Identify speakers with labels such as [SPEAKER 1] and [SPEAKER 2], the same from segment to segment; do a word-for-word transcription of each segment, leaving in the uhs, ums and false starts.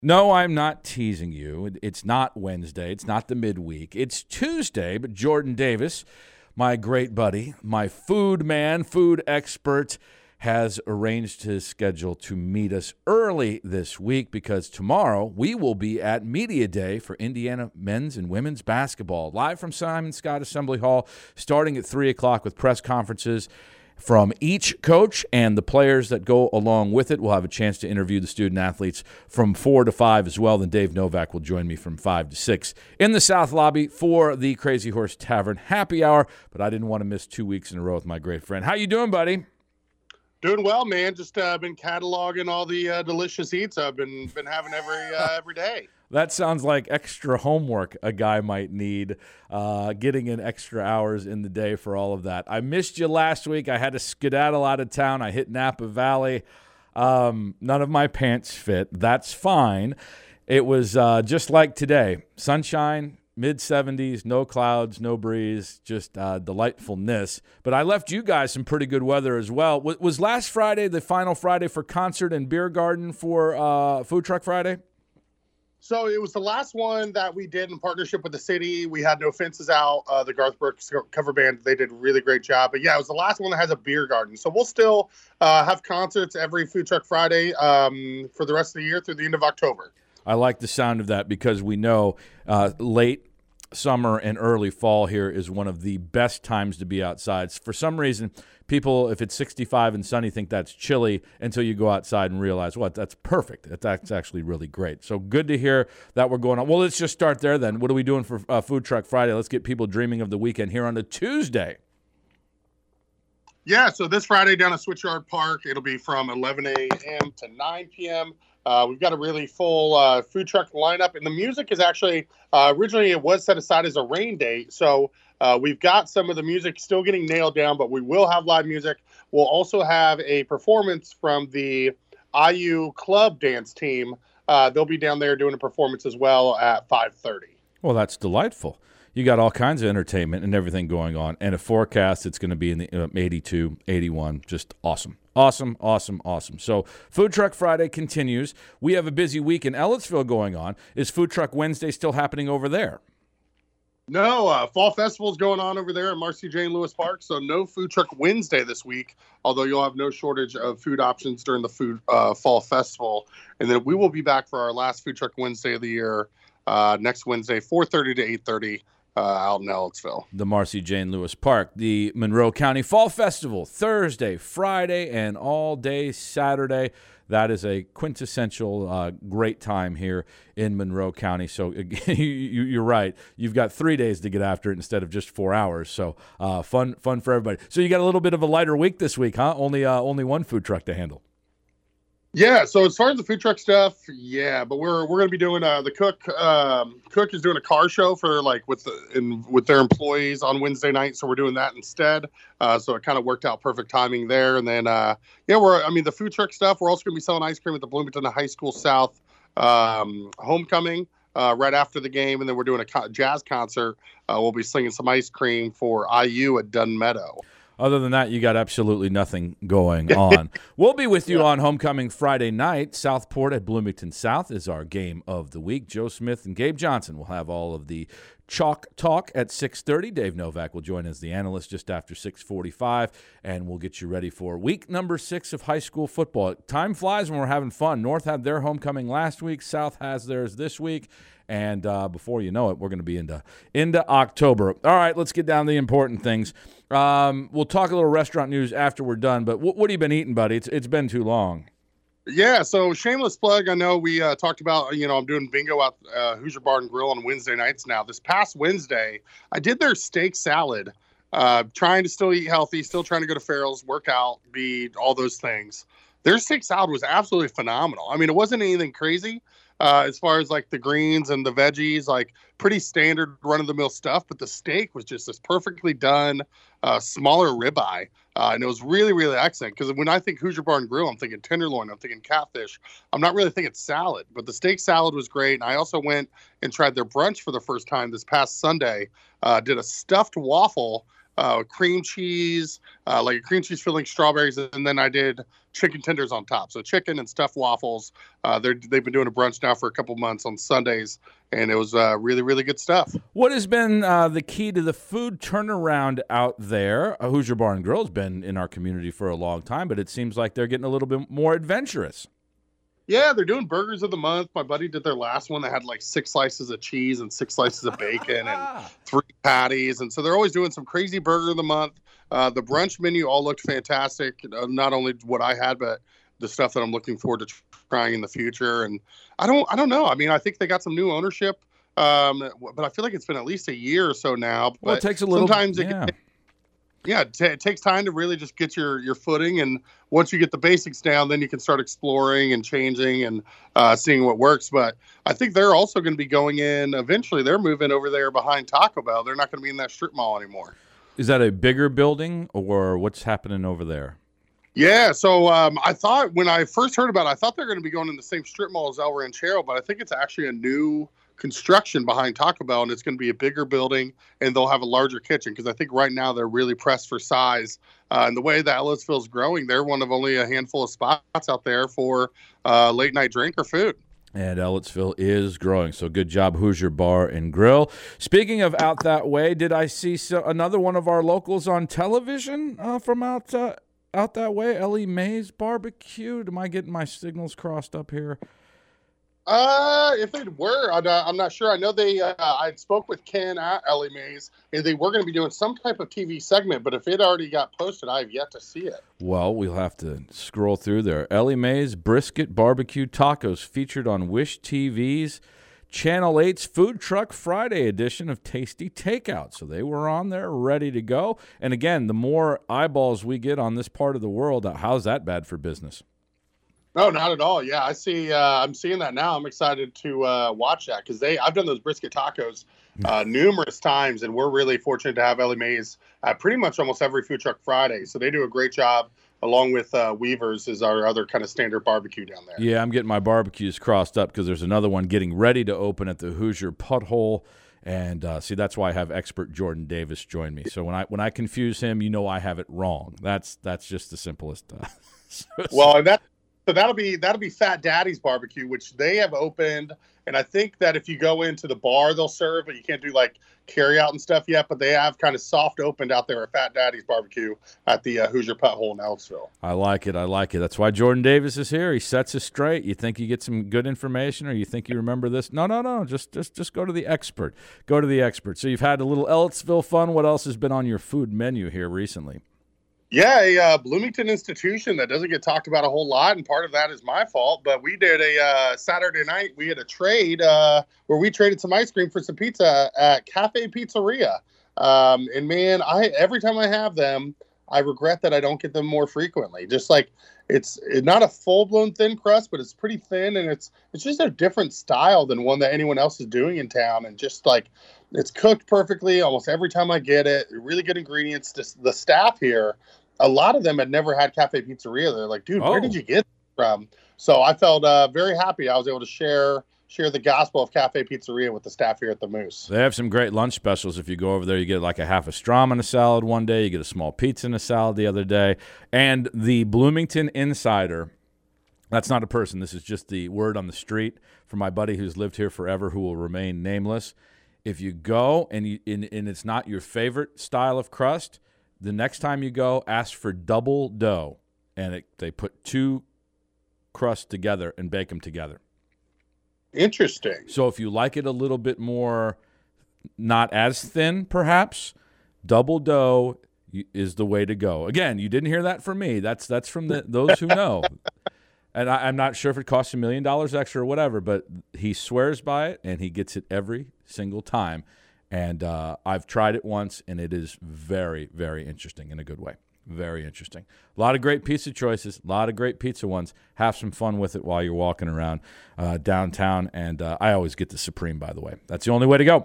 [SPEAKER 1] No, I'm not teasing you. It- It's not Wednesday. It's not the midweek. It's Tuesday, but Jordan Davis, my great buddy, my food man, food expert, has arranged his schedule to meet us early this week because tomorrow we will be at Media Day for Indiana men's and women's basketball, live from Simon Scott Assembly Hall, starting at three o'clock with press conferences from each coach and the players that go along with it. We'll have a chance to interview the student athletes from four to five as well. Then Dave Novak will join me from five to six in the South Lobby for the Crazy Horse Tavern happy hour. But I didn't want to miss two weeks in a row with my great friend. How you doing, buddy?
[SPEAKER 2] Doing well, man. Just uh, been cataloging all the uh, delicious eats I've been been having every uh, every day.
[SPEAKER 1] That sounds like extra homework a guy might need, uh, getting in extra hours in the day for all of that. I missed you last week. I had to skedaddle out of town. I hit Napa Valley. Um, none of my pants fit. That's fine. It was uh, just like today. Sunshine, mid seventies, no clouds, no breeze, just uh, delightfulness. But I left you guys some pretty good weather as well. W- was last Friday the final Friday for concert and beer garden for uh, Food Truck Friday?
[SPEAKER 2] So it was the last one that we did in partnership with the city. We had no fences out. Uh, the Garth Brooks cover band, they did a really great job. But yeah, it was the last one that has a beer garden. So we'll still uh, have concerts every Food Truck Friday um, for the rest of the year through the end of October.
[SPEAKER 1] I like the sound of that because we know uh, late summer and early fall here is one of the best times to be outside. For some reason, people, if it's sixty-five and sunny, think that's chilly until you go outside and realize, what, that's perfect. That's actually really great. So good to hear that we're going on. Well, let's just start there then. What are we doing for uh, Food Truck Friday? Let's get people dreaming of the weekend here on a Tuesday.
[SPEAKER 2] Yeah, so this Friday down at Switchyard Park, it'll be from eleven a.m. to nine p.m. Uh, we've got a really full uh, food truck lineup, and the music is actually uh, originally it was set aside as a rain date. So uh, we've got some of the music still getting nailed down, but we will have live music. We'll also have a performance from the I U club dance team. Uh, they'll be down there doing a performance as well at five thirty.
[SPEAKER 1] Well, that's delightful. You got all kinds of entertainment and everything going on, and a forecast it's going to be in the uh, eighty-two, eighty-one. Just awesome. Awesome, awesome, awesome. So Food Truck Friday continues. We have a busy week in Ellettsville going on. Is Food Truck Wednesday still happening over there?
[SPEAKER 2] No, uh, Fall Festival is going on over there at Marcy Jane Lewis Park, so no Food Truck Wednesday this week, although you'll have no shortage of food options during the food uh, Fall Festival. And then we will be back for our last Food Truck Wednesday of the year uh, next Wednesday, four thirty to eight thirty. Uh, out in Ellettsville.
[SPEAKER 1] The Marcy Jane Lewis Park. The Monroe County Fall Festival, Thursday, Friday, and all day Saturday. That is a quintessential uh, great time here in Monroe County. So again, you, you're right. You've got three days to get after it instead of just four hours. So uh, fun fun for everybody. So you got a little bit of a lighter week this week, huh? Only uh, only one food truck to handle.
[SPEAKER 2] Yeah, so as far as the food truck stuff, yeah, but we're we're gonna be doing uh, the cook. Um, cook is doing a car show for like with the in with their employees on Wednesday night, so we're doing that instead. Uh, so it kind of worked out perfect timing there. And then uh, yeah, we're I mean the food truck stuff. We're also gonna be selling ice cream at the Bloomington High School South um, homecoming uh, right after the game, and then we're doing a co- jazz concert. Uh, we'll be slinging some ice cream for I U at Dunn Meadow.
[SPEAKER 1] Other than that, you got absolutely nothing going on. We'll be with you yeah. on Homecoming Friday night. Southport at Bloomington South is our game of the week. Joe Smith and Gabe Johnson will have all of the chalk talk at six thirty. Dave Novak will join as the analyst just after six forty-five, and we'll get you ready for week number six of high school football. Time flies when we're having fun. North had their homecoming last week. South has theirs this week. And uh, before you know it, we're going to be into into October. All right, let's get down to the important things. Um, we'll talk a little restaurant news after we're done. But w- what have you been eating, buddy? It's It's been too long.
[SPEAKER 2] Yeah, so shameless plug. I know we uh, talked about, you know, I'm doing bingo at uh, Hoosier Bar and Grill on Wednesday nights now. This past Wednesday, I did their steak salad, uh, trying to still eat healthy, still trying to go to Farrell's, work out, be all those things. Their steak salad was absolutely phenomenal. I mean, it wasn't anything crazy. Uh, as far as like the greens and the veggies, like pretty standard run-of-the-mill stuff, but the steak was just this perfectly done, uh, smaller ribeye, uh, and it was really, really excellent. Because when I think Hoosier Bar and Grill, I'm thinking tenderloin, I'm thinking catfish. I'm not really thinking salad, but the steak salad was great. And I also went and tried their brunch for the first time this past Sunday. Uh, did a stuffed waffle uh, cream cheese, uh, like a cream cheese filling, strawberries, and then I did chicken tenders on top. So chicken and stuffed waffles. Uh, they're, they've been doing a brunch now for a couple months on Sundays, and it was uh, really, really good stuff.
[SPEAKER 1] What has been uh, the key to the food turnaround out there? Uh, Hoosier Bar and Grill has been in our community for a long time, but it seems like they're getting a little bit more adventurous.
[SPEAKER 2] Yeah, they're doing burgers of the month. My buddy did their last one that had like six slices of cheese and six slices of bacon and three patties. And so they're always doing some crazy burger of the month. Uh, the brunch menu all looked fantastic. Uh, not only what I had, but the stuff that I'm looking forward to trying in the future. And I don't, I don't know. I mean, I think they got some new ownership, um, but I feel like it's been at least a year or so now. But
[SPEAKER 1] well, it takes a little.
[SPEAKER 2] Sometimes it
[SPEAKER 1] yeah.
[SPEAKER 2] can, yeah, it, t- it takes time to really just get your, your footing. And once you get the basics down, then you can start exploring and changing and uh, seeing what works. But I think they're also going to be going in eventually. They're moving over there behind Taco Bell. They're not going to be in that strip mall anymore.
[SPEAKER 1] Is that a bigger building, or what's happening over there?
[SPEAKER 2] Yeah, so um, I thought when I first heard about it, I thought they're going to be going in the same strip mall as El Ranchero, but I think it's actually a new construction behind Taco Bell, and it's going to be a bigger building, and they'll have a larger kitchen, because I think right now they're really pressed for size. Uh, and the way that Ellettsville is growing, they're one of only a handful of spots out there for uh, late night drink or food.
[SPEAKER 1] And Ellettsville is growing, so good job, Hoosier Bar and Grill. Speaking of out that way, did I see so, another one of our locals on television uh, from out uh, out that way? Ellie Mae's Barbecue. Am I getting my signals crossed up here?
[SPEAKER 2] Uh, if they were, I'm not, I'm not sure. I know they. Uh, I spoke with Ken at Ellie Mae's, and they were going to be doing some type of T V segment. But if it already got posted, I have yet to see it.
[SPEAKER 1] Well, we'll have to scroll through there. Ellie Mae's Brisket Barbecue Tacos featured on Wish T V's Channel eight's Food Truck Friday edition of Tasty Takeout. So they were on there, ready to go. And again, the more eyeballs we get on this part of the world, how's that bad for business?
[SPEAKER 2] No, not at all. Yeah, I see. Uh, I'm seeing that now. I'm excited to uh, watch that, because they. I've done those brisket tacos uh, numerous times, and we're really fortunate to have Ellie Mae's at pretty much almost every Food Truck Friday. So they do a great job, along with uh, Weaver's is our other kind of standard barbecue down there.
[SPEAKER 1] Yeah, I'm getting my barbecues crossed up because there's another one getting ready to open at the Hoosier Putt Hole. And uh, see, that's why I have expert Jordan Davis join me. So when I when I confuse him, you know I have it wrong. That's that's just the simplest. Uh, so,
[SPEAKER 2] well, and that. So that'll be that'll be Fat Daddy's Barbecue, which they have opened, and I think that if you go into the bar, they'll serve, but you can't do like carry out and stuff yet. But they have kind of soft opened out there at Fat Daddy's Barbecue at the uh, Hoosier Putt Hole in Ellettsville.
[SPEAKER 1] I like it. I like it. That's why Jordan Davis is here. He sets us straight. You think you get some good information, or you think you remember this? No, no, no. Just just just go to the expert. Go to the expert. So you've had a little Ellettsville fun. What else has been on your food menu here recently?
[SPEAKER 2] Yeah, a uh, Bloomington institution that doesn't get talked about a whole lot, and part of that is my fault. But we did a uh, Saturday night. We had a trade uh, where we traded some ice cream for some pizza at Cafe Pizzeria. Um, and man, I every time I have them, I regret that I don't get them more frequently. Just like it's, it's not a full blown thin crust, but it's pretty thin, and it's it's just a different style than one that anyone else is doing in town. And just like it's cooked perfectly almost every time I get it. Really good ingredients. Just the staff here. A lot of them had never had Cafe Pizzeria. They're like, dude,
[SPEAKER 1] oh.
[SPEAKER 2] where did you get it from? So I felt uh, very happy. I was able to share share the gospel of Cafe Pizzeria with the staff here at the Moose.
[SPEAKER 1] They have some great lunch specials. If you go over there, you get like a half a strom and a salad one day. You get a small pizza and a salad the other day. And the Bloomington Insider, that's not a person. This is just the word on the street from my buddy who's lived here forever, who will remain nameless. If you go and, you, and, and it's not your favorite style of crust, the next time you go, ask for double dough, and it, they put two crusts together and bake them together.
[SPEAKER 2] Interesting.
[SPEAKER 1] So if you like it a little bit more, not as thin, perhaps, double dough is the way to go. Again, you didn't hear that from me. That's that's from the, those who know. And I, I'm not sure if it costs a million dollars extra or whatever, but he swears by it, and he gets it every single time. And uh, I've tried it once, and it is very, very interesting in a good way. Very interesting. A lot of great pizza choices, a lot of great pizza ones. Have some fun with it while you're walking around uh, downtown. And uh, I always get the Supreme, by the way. That's the only way to go.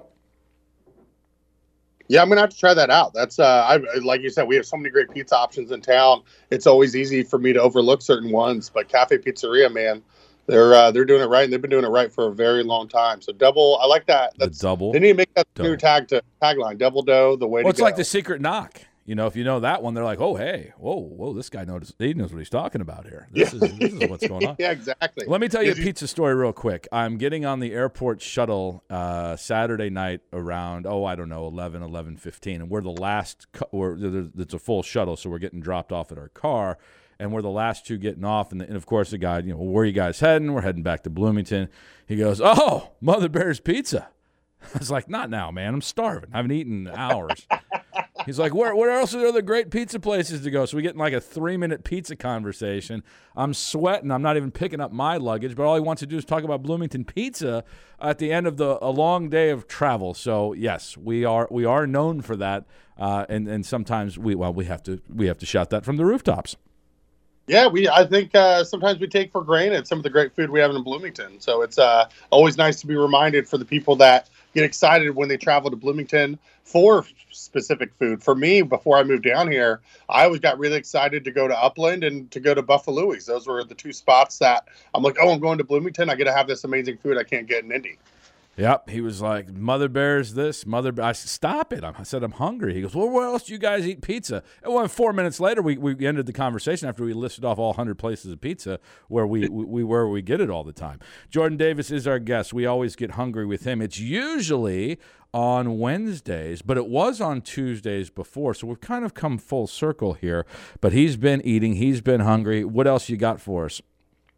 [SPEAKER 2] Yeah, I'm going to have to try that out. That's uh, I, like you said, we have so many great pizza options in town. It's always easy for me to overlook certain ones. But Cafe Pizzeria, man, They're uh, they're doing it right, and they've been doing it right for a very long time. So double, I like that. That's,
[SPEAKER 1] the double.
[SPEAKER 2] They need to make that
[SPEAKER 1] dough.
[SPEAKER 2] new tag to tagline. Double dough, the way
[SPEAKER 1] well,
[SPEAKER 2] to
[SPEAKER 1] it's
[SPEAKER 2] go.
[SPEAKER 1] like the secret knock. You know, if you know that one, they're like, oh, hey, whoa, whoa, this guy knows he knows what he's talking about here. This
[SPEAKER 2] Yeah.
[SPEAKER 1] is this is what's going on.
[SPEAKER 2] Yeah, exactly.
[SPEAKER 1] Let me tell you a
[SPEAKER 2] you-
[SPEAKER 1] pizza story real quick. I'm getting on the airport shuttle uh, Saturday night around, oh, I don't know, eleven, eleven fifteen. And we're the last, cu- we're, it's a full shuttle, so we're getting dropped off at our car. And we're the last two getting off. And, the, and of course, the guy, you know, where are you guys heading? We're heading back to Bloomington. He goes, oh, Mother Bear's Pizza. I was like, not now, man. I'm starving. I haven't eaten in hours. He's like, where where else are there other great pizza places to go? So we get in like a three-minute pizza conversation. I'm sweating. I'm not even picking up my luggage, but all he wants to do is talk about Bloomington pizza at the end of the a long day of travel. So yes, we are we are known for that, uh, and and sometimes we well we have to we have to shout that from the rooftops.
[SPEAKER 2] Yeah, we. I think uh, sometimes we take for granted some of the great food we have in Bloomington. So it's uh, always nice to be reminded for the people that get excited when they travel to Bloomington for specific food. For me, before I moved down here, I always got really excited to go to Upland and to go to Buffalo's. Those were the two spots that I'm like, oh, I'm going to Bloomington. I get to have this amazing food I can't get in Indy.
[SPEAKER 1] Yep, he was like, Mother Bear's this, Mother Bear. I said, stop it. I said, I'm hungry. He goes, well, where else do you guys eat pizza? And well, four minutes later, we, we ended the conversation after we listed off all one hundred places of pizza where we, we, we where we get it all the time. Jordan Davis is our guest. We always get hungry with him. It's usually on Wednesdays, but it was on Tuesdays before, so we've kind of come full circle here. But he's been eating. He's been hungry. What else you got for us?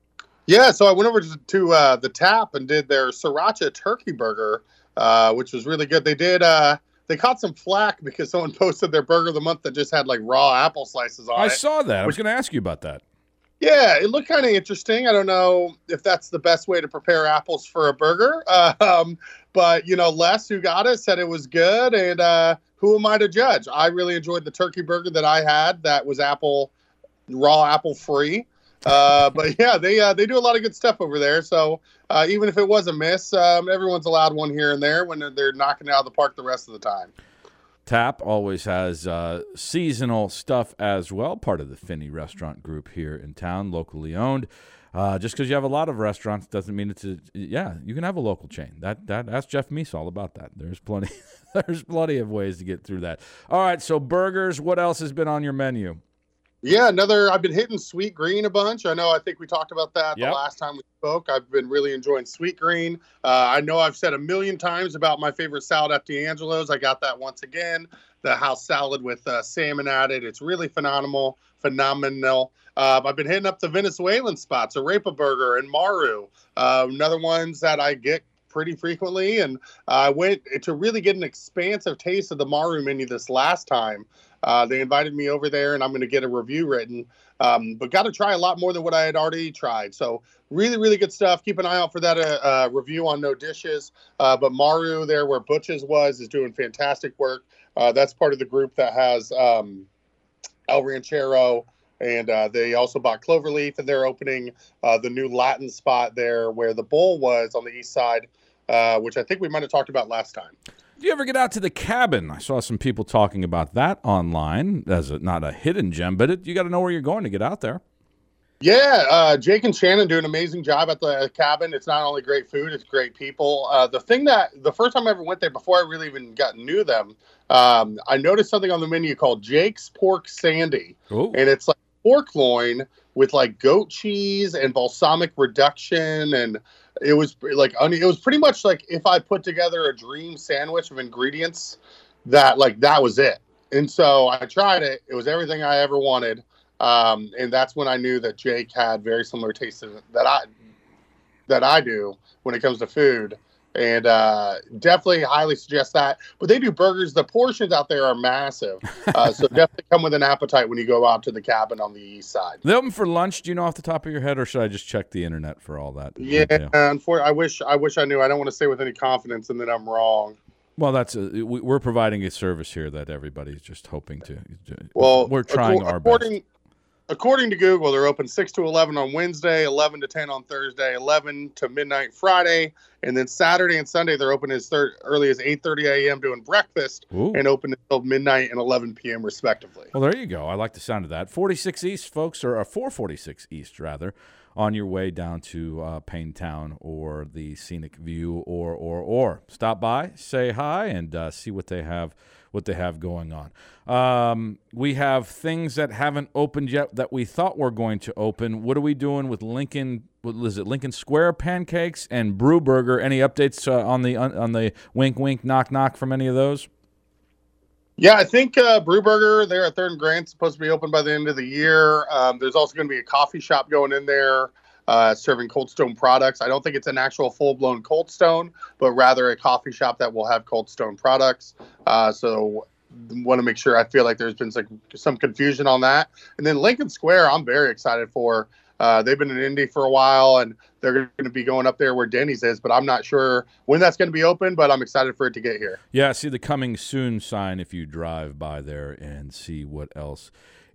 [SPEAKER 2] Yeah, so I went over to, to uh, the Tap and did their Sriracha Turkey Burger, uh, which was really good. They did. Uh, they caught some flack because someone posted their burger of the month that just had like raw apple slices on
[SPEAKER 1] I
[SPEAKER 2] it.
[SPEAKER 1] I saw that. I was going to ask you about that.
[SPEAKER 2] Yeah, it looked kind of interesting. I don't know if that's the best way to prepare apples for a burger, um, but you know, Les, who got it, said it was good, and uh, who am I to judge? I really enjoyed the turkey burger that I had. That was apple, raw apple free. Uh, but yeah, they uh, they do a lot of good stuff over there. So uh, even if it was a miss, um, everyone's allowed one here and there when they're knocking it out of the park the rest of the time.
[SPEAKER 1] Tap always has uh, seasonal stuff as well, part of the Finney Restaurant Group here in town, locally owned. Uh, just because you have a lot of restaurants doesn't mean it's a, yeah, you can have a local chain. That that ask Jeff Meese all about that. There's plenty there's plenty of ways to get through that. All right, so burgers, what else has been on your menu?
[SPEAKER 2] Yeah, another, I've been hitting Sweet Green a bunch. I know, I think we talked about that
[SPEAKER 1] Yep.
[SPEAKER 2] the last time we spoke. I've been really enjoying Sweet Green. Uh, I know I've said a million times about my favorite salad at D'Angelo's. I got that once again, the house salad with uh, salmon added. It's really phenomenal, phenomenal. Uh, I've been hitting up the Venezuelan spots, Arepa Burger and Maru, uh, another ones that I get pretty frequently. And I uh, went to really get an expansive taste of the Maru menu this last time. Uh, they invited me over there, and I'm going to get a review written, um, but got to try a lot more than what I had already tried. So really, really good stuff. Keep an eye out for that uh, uh, review on No Dishes. Uh, but Maru there where Butch's was is doing fantastic work. Uh, that's part of the group that has um, El Ranchero, and uh, they also bought Cloverleaf, and they're opening uh, the new Latin spot there where the Bowl was on the east side, uh, which I think we might have talked about last time.
[SPEAKER 1] Do you ever get out to the Cabin? I saw some people talking about that online as a, not a hidden gem, but it, you got to know where you're going to get out there.
[SPEAKER 2] Yeah, uh, Jake and Shannon do an amazing job at the Cabin. It's not only great food, it's great people. Uh, the thing that, the first time I ever went there, before I really even got knew them, um, I noticed something on the menu called Jake's Pork Sandy.
[SPEAKER 1] Ooh.
[SPEAKER 2] And it's like pork loin with like goat cheese and balsamic reduction, and it was like it was pretty much like if I put together a dream sandwich of ingredients, that like that was it. And so I tried it. It was everything I ever wanted, um, and that's when I knew that Jake had very similar tastes that I that I do when it comes to food. And uh, definitely highly suggest that. But they do burgers. The portions out there are massive. Uh, so definitely come with an appetite when you go out to the Cabin on the east side.
[SPEAKER 1] They open for lunch, do you know off the top of your head, or should I just check the internet for all that?
[SPEAKER 2] Yeah,
[SPEAKER 1] detail?
[SPEAKER 2] unfortunately, I wish I wish I knew. I don't want to say with any confidence and then I'm wrong.
[SPEAKER 1] Well, that's a, we- we're providing a service here that everybody's just hoping to.
[SPEAKER 2] Well,
[SPEAKER 1] we're trying
[SPEAKER 2] acco-
[SPEAKER 1] our
[SPEAKER 2] according,
[SPEAKER 1] best.
[SPEAKER 2] According to Google, they're open six to eleven on Wednesday, eleven to ten on Thursday, eleven to midnight Friday, and then Saturday and Sunday they're open as thir- early as eight thirty a.m. doing breakfast
[SPEAKER 1] Ooh.
[SPEAKER 2] and open until midnight and eleven p.m. respectively.
[SPEAKER 1] Well, there you go. I like the sound of that. forty-six East, folks, or uh, four forty-six East, rather, on your way down to uh, Paintown or the Scenic View or or or stop by, say hi, and uh, see what they have what they have going on. Um, we have things that haven't opened yet that we thought were going to open. What are we doing with Lincoln? What is it? Lincoln Square pancakes and Brew Burger. Any updates uh, on the on the wink wink knock knock from any of those?
[SPEAKER 2] Yeah, I think uh, Brew Burger there at Third and Grant supposed to be open by the end of the year. Um, there's also going to be a coffee shop going in there uh, serving Cold Stone products. I don't think it's an actual full-blown Cold Stone, but rather a coffee shop that will have Cold Stone products. Uh, so want to make sure. I feel like there's been some, some confusion on that. And then Lincoln Square, I'm very excited for. Uh, they've been in Indy for a while, and they're going to be going up there where Denny's is, but I'm not sure when that's going to be open, but I'm excited for it to get here.
[SPEAKER 1] Yeah, see the coming soon sign if you drive by there and see what else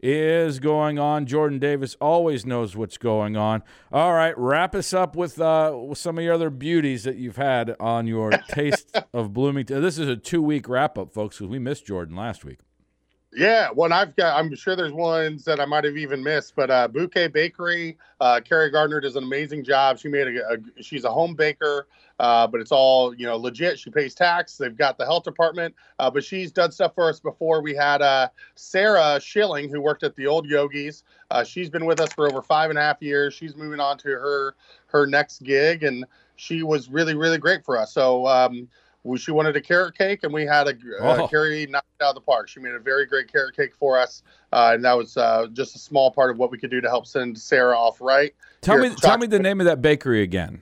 [SPEAKER 1] is going on. Jordan Davis always knows what's going on. All right, wrap us up with, uh, with some of your other beauties that you've had on your Taste of Bloomington. This is a two-week wrap-up, folks, because we missed Jordan last week.
[SPEAKER 2] Yeah, one I've got. I'm sure there's ones that I might have even missed, but uh, Bouquet Bakery. Uh, Carrie Gardner does an amazing job. She made a. a she's a home baker, uh, but it's all you know legit. She pays tax. They've got the health department, uh, but she's done stuff for us before. We had uh, Sarah Schilling, who worked at the old Yogis. Uh, she's been with us for over five and a half years. She's moving on to her her next gig, and she was really really great for us. So. Um, She wanted a carrot cake, and we had a
[SPEAKER 1] oh.
[SPEAKER 2] uh, Carrie knocked it out of the park. She made a very great carrot cake for us, uh, and that was uh, just a small part of what we could do to help send Sarah off right.
[SPEAKER 1] Tell me, tell me the name of that bakery again.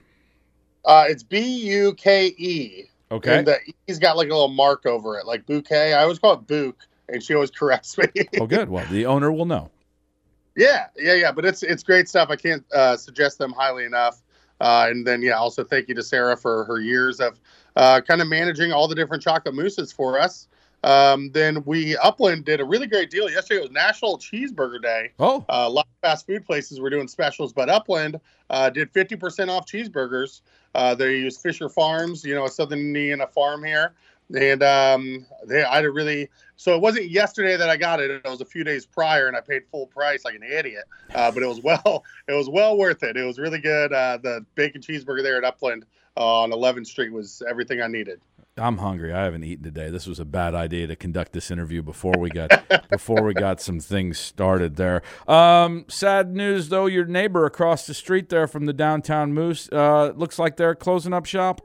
[SPEAKER 2] Uh, it's B U K E.
[SPEAKER 1] Okay.
[SPEAKER 2] And the E's got like a little mark over it, like bouquet. I always call it Book, and she always corrects me.
[SPEAKER 1] Oh, good. Well, the owner will know.
[SPEAKER 2] Yeah, yeah, yeah. But it's it's great stuff. I can't uh, suggest them highly enough. Uh, and then, yeah, also thank you to Sarah for her years of uh, kind of managing all the different chocolate mousses for us. Um, then we, Upland did a really great deal. Yesterday was National Cheeseburger Day.
[SPEAKER 1] Oh.
[SPEAKER 2] Uh, a lot of fast food places were doing specials, but Upland uh, did fifty percent off cheeseburgers. Uh, they use Fisher Farms, you know, a Southern Indiana farm here. And um, they, I had a really, so it wasn't yesterday that I got it. It was a few days prior, and I paid full price like an idiot. Uh, but it was well, it was well worth it. It was really good. Uh, the bacon cheeseburger there at Upland uh, on eleventh Street was everything I needed.
[SPEAKER 1] I'm hungry. I haven't eaten today. This was a bad idea to conduct this interview before we got before we got some things started there. Um, sad news though. Your neighbor across the street there from the Downtown Moose uh, looks like they're closing up shop.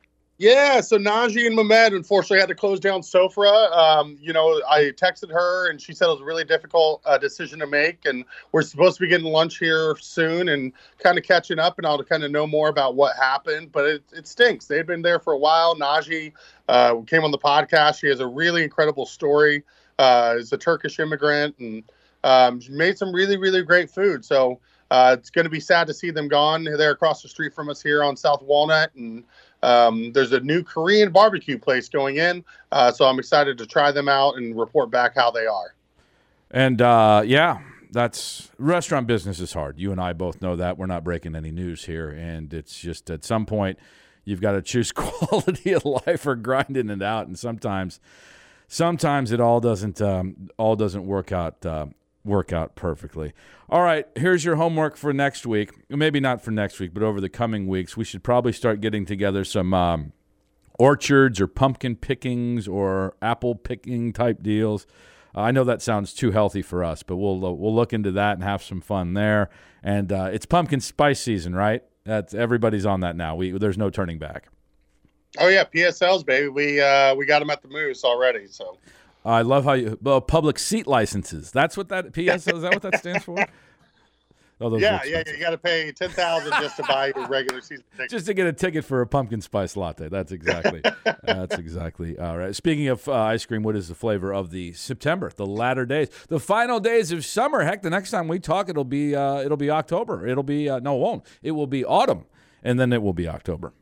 [SPEAKER 2] Yeah, so Najee and Mehmet unfortunately had to close down Sofra. Um, you know, I texted her and she said it was a really difficult uh, decision to make. And we're supposed to be getting lunch here soon and kind of catching up, and I'll kind of know more about what happened. But it, it stinks. They've been there for a while. Najee uh, came on the podcast. She has a really incredible story. Uh, is a Turkish immigrant and um, made some really, really great food. So uh, it's going to be sad to see them gone. They're across the street from us here on South Walnut, and Um, there's a new Korean barbecue place going in, uh, so I'm excited to try them out and report back how they are.
[SPEAKER 1] And, uh, yeah, that's restaurant business is hard. You and I both know that. We're not breaking any news here, and it's just at some point you've got to choose quality of life or grinding it out, and sometimes sometimes it all doesn't um, all doesn't work out uh, work out perfectly. All right, here's your homework for next week. Maybe not for next week, but over the coming weeks, we should probably start getting together some um, orchards or pumpkin pickings or apple picking type deals. Uh, I know that sounds too healthy for us, but we'll uh, we'll look into that and have some fun there. And uh, it's pumpkin spice season, right? That's everybody's on that now. We there's no turning back.
[SPEAKER 2] Oh yeah, P S Ls, baby. We uh, we got them at the Moose already. So.
[SPEAKER 1] I love how you well, public seat licenses. That's what that P S L is. That what that stands for? Oh,
[SPEAKER 2] yeah, yeah, you got to pay ten thousand just to buy your regular season ticket.
[SPEAKER 1] Just to get a ticket for a pumpkin spice latte. That's exactly. that's exactly all right. Speaking of uh, ice cream, what is the flavor of the September, the latter days, the final days of summer? Heck, the next time we talk, it'll be uh, it'll be October. It'll be uh, no, it won't. It will be autumn, and then it will be October.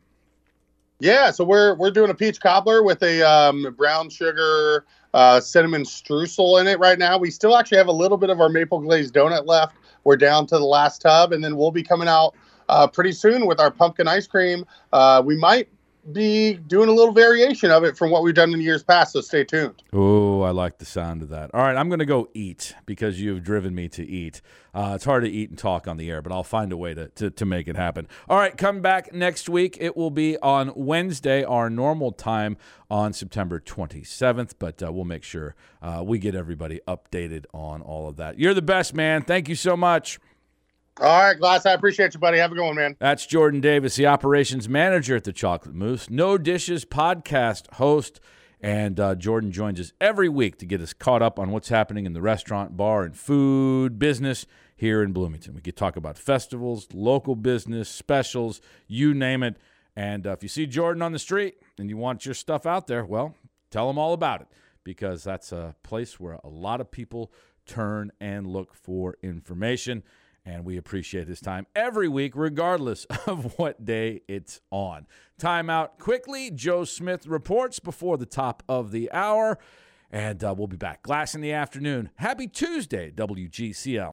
[SPEAKER 2] Yeah, so we're we're doing a peach cobbler with a um, brown sugar uh, cinnamon streusel in it right now. We still actually have a little bit of our maple glazed donut left. We're down to the last tub, and then we'll be coming out uh, pretty soon with our pumpkin ice cream. Uh, we might be doing a little variation of it from what we've done in years past, so stay tuned.
[SPEAKER 1] Oh, I like the sound of that. All right, I'm going to go eat because you've driven me to eat. Uh, it's hard to eat and talk on the air, but I'll find a way to, to, to make it happen. All right, come back next week. It will be on Wednesday, our normal time on September twenty-seventh, but uh, we'll make sure uh, we get everybody updated on all of that. You're the best, man. Thank you so much.
[SPEAKER 2] All right, Glass, I appreciate you, buddy. Have a good one, man.
[SPEAKER 1] That's Jordan Davis, the operations manager at the Chocolate Moose, No Dishes podcast host. And uh, Jordan joins us every week to get us caught up on what's happening in the restaurant, bar, and food business here in Bloomington. We could talk about festivals, local business, specials, you name it. And uh, if you see Jordan on the street and you want your stuff out there, well, tell him all about it, because that's a place where a lot of people turn and look for information. And we appreciate his time every week, regardless of what day it's on. Time out quickly. Joe Smith reports before the top of the hour. And uh, we'll be back. Glass in the afternoon. Happy Tuesday, W G C L.